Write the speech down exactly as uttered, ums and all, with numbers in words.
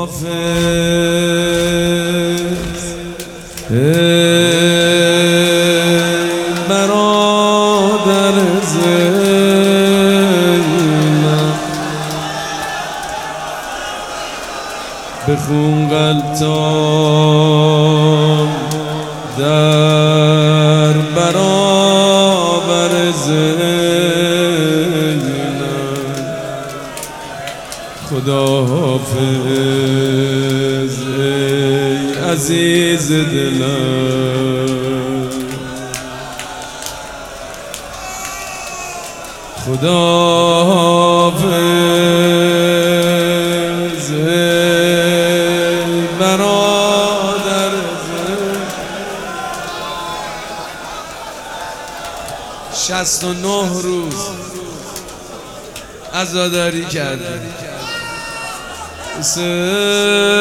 برادر زینب بخون قلتام در برابر زینب خدا حافظ ای عزیز دلم خدا حافظ ای برادر شصت و نه روز عزاداری کردی حسین